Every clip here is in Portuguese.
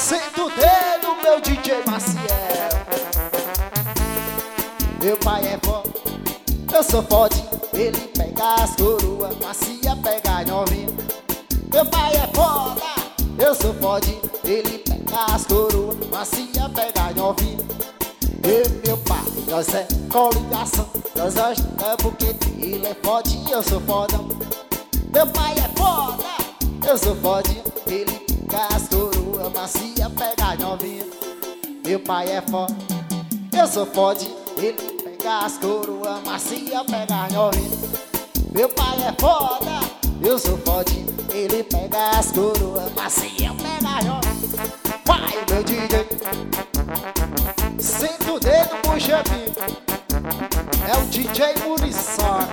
Senta o dedo, meu DJ Maciel. Meu pai é foda, eu sou fodinho. Ele pega as coroas, Macia pega as novinhas. Meu pai é foda, eu sou fodinho. Ele pega as coroas, Macia pega as novinhas. Eu e meu pai, nós é coligação. Nós é porque ele é fodinho, eu sou fodão. Meu pai é foda, eu sou fodinho. Ele pega as coroas, Macia pega as novinhas. Meu pai é foda, eu sou fodinho. Ele pega as coroas, Macia pega as novinhas. Meu pai é foda, eu sou fodinho. Ele pega as coroas, Macia pega as novinhas. Vai, meu DJ, senta o dedo, puxa bico. É o DJ Muriçoca.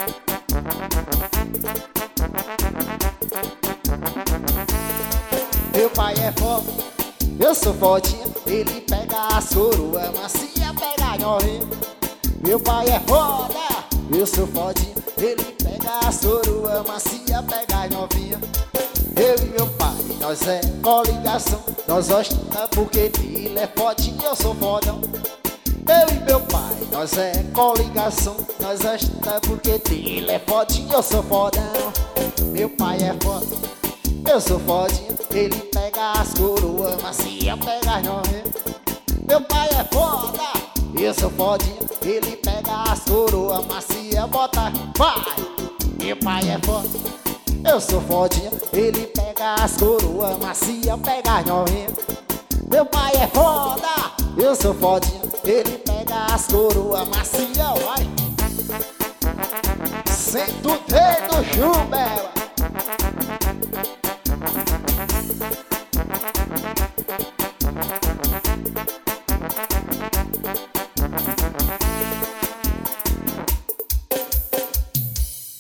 Meu pai é foda, eu sou fodinha. Ele pega as coroas, Macia pega as novinhas. Meu pai é foda, eu sou fodinha. Ele pega as coroas, Macia pega as novinhas. Eu e meu pai, nós é coligação. Nós gostamos porque ele é fodinho, eu sou fodão. Eu e meu pai, nós é coligação. Nós gostamos porque ele é fodinho, eu sou fodão. Meu pai é foda, eu sou fodinho. Ele pega as coroas, Macia pega as novinhas. Meu pai é foda, eu sou fodinho. Ele pega as coroas, Macia bota, vai. Meu pai é foda, eu sou fodinha. Ele pega as coroas, Macia pega as novinhas. Meu pai é foda, eu sou fodinha. Ele pega as coroas, Macia, vai. Senta o dedo, Jubela.